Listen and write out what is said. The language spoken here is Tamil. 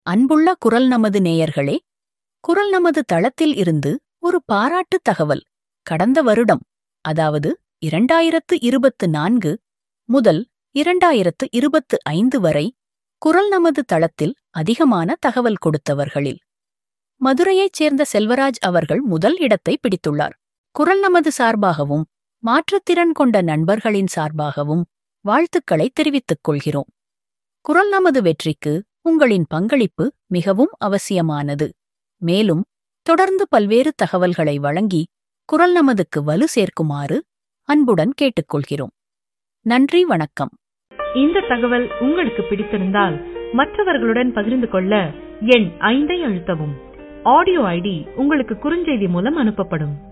அன்புள்ள குரல் நமது நேயர்களே, குரல் நமது தளத்தில் இருந்து ஒரு பாராட்டு தகவல். கடந்த வருடம், அதாவது 2024 முதல் 2025 வரை குரல் நமது தளத்தில் அதிகமான தகவல் கொடுத்தவர்களில் மதுரையைச் சேர்ந்த செல்வராஜ் அவர்கள் முதல் இடத்தை பிடித்துள்ளார். குரல் நமது சார்பாகவும் மாற்றுத்திறன் கொண்ட நண்பர்களின் சார்பாகவும் வாழ்த்துக்களை தெரிவித்துக் கொள்கிறோம். குரல் நமது வெற்றிக்கு உங்களின் பங்களிப்பு மிகவும் அவசியமானது. மேலும் தொடர்ந்து பல்வேறு தகவல்களை வழங்கி குரல் நமதுக்கு வலு சேர்க்குமாறு அன்புடன் கேட்டுக்கொள்கிறோம். நன்றி, வணக்கம். இந்த தகவல் உங்களுக்கு பிடித்திருந்தால் மற்றவர்களுடன் பகிர்ந்து கொள்ள எண் 5 அழுத்தவும். ஆடியோ ஐடி உங்களுக்கு குறுஞ்செய்தி மூலம் அனுப்பப்படும்.